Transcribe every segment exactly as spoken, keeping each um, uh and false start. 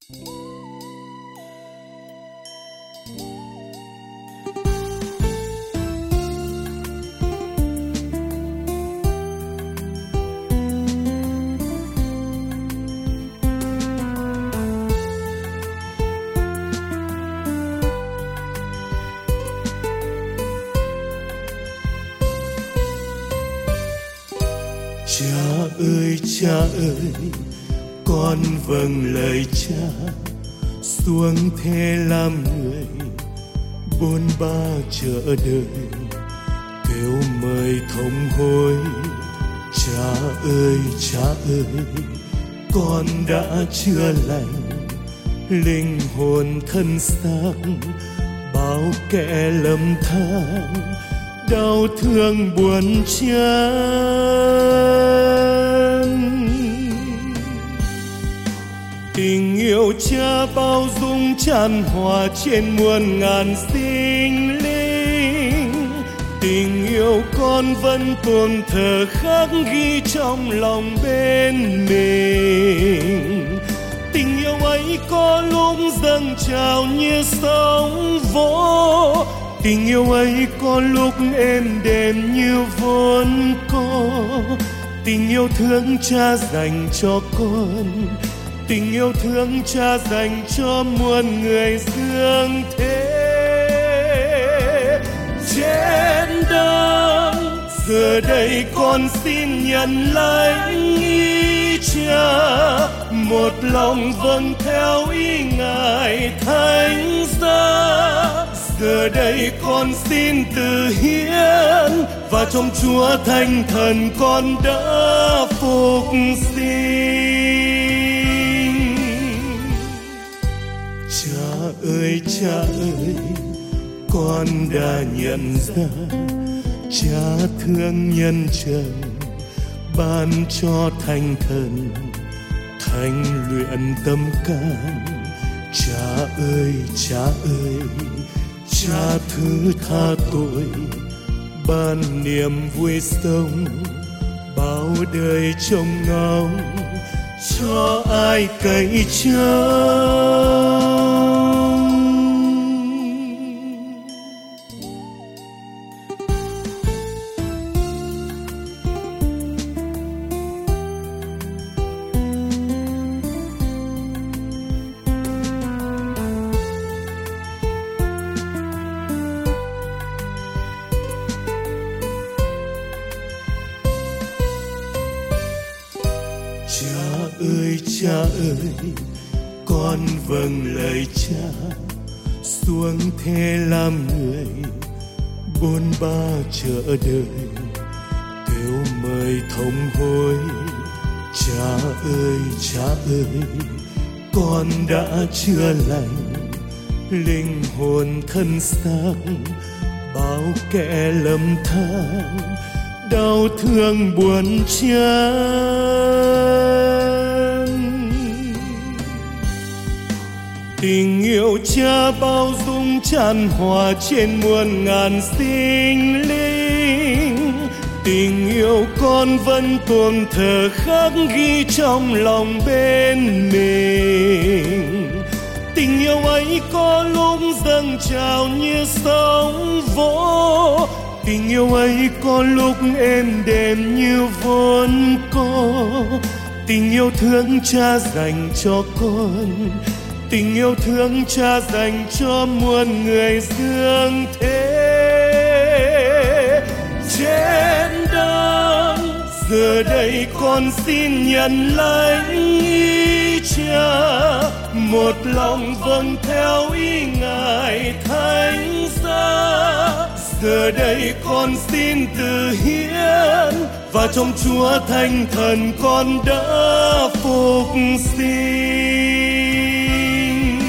Cha ơi cha ơi, con vâng lời cha xuống thế làm người, bôn ba chợ đời kêu mời thống hối. Cha ơi cha ơi, con đã chữa lành linh hồn thân xác, bao kẻ lầm than đau thương buồn chán. Tình yêu cha bao dung tràn hòa trên muôn ngàn sinh linh. Tình yêu con vẫn tồn thờ khắc ghi trong lòng bên mình. Tình yêu ấy có lúc dâng trào như sóng vỗ, tình yêu ấy có lúc êm đềm như vốn có. Tình yêu thương cha dành cho con, tình yêu thương cha dành cho muôn người dương thế. Trên đất giờ đây con xin nhận lãnh ý cha, một lòng vâng theo ý ngài thánh giá. Giờ đây con xin từ hiến, và trong Chúa Thánh Thần con đã phục sinh. Cha ơi cha ơi, con đã nhận ra cha thương nhân trần, ban cho Thánh Thần thanh luyện tâm can. Cha ơi cha ơi, cha thứ tha tội, ban niềm vui sống, bao đời trông ngóng cho ai cậy trông. Cha ơi cha ơi, con vâng lời cha xuống thế làm người, bôn ba chợ đời kêu mời thống hối. Cha ơi cha ơi, con đã chữa lành linh hồn thân xác, bao kẻ lầm than đau thương buồn chán. Tình yêu cha bao dung tràn hòa trên muôn ngàn sinh linh. Tình yêu con vẫn tồn thờ khắc ghi trong lòng bên mình. Tình yêu ấy có lúc dâng trào như sóng vỗ, tình yêu ấy có lúc êm đềm như vốn có. Tình yêu thương cha dành cho con, tình yêu thương cha dành cho muôn người dương thế. Trên đất giờ đây con xin nhận lãnh ý cha, một lòng vâng theo ý ngài thánh giá. Giờ đây con xin từ hiến, và trong Chúa Thánh Thần con đã phục sinh.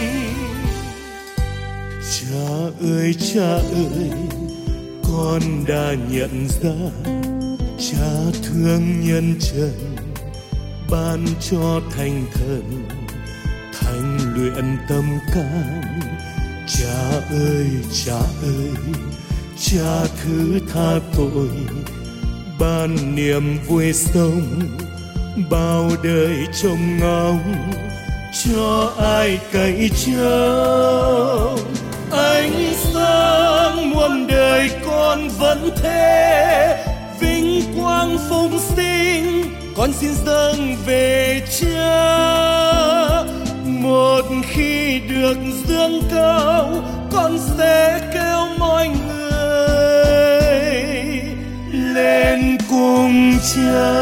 Cha ơi cha ơi, con đã nhận ra cha thương nhân trần, ban cho Thánh Thần thanh luyện tâm can. Cha ơi cha ơi, cha thứ tha tội, ban niềm vui sống, bao đời trông ngóng cho ai cậy trông. Ánh sáng muôn đời con vẫn thế, vinh quang phụng sinh con xin dâng về Cha. Một khi được dương cao, con sẽ kêu mọi người lên cùng Cha.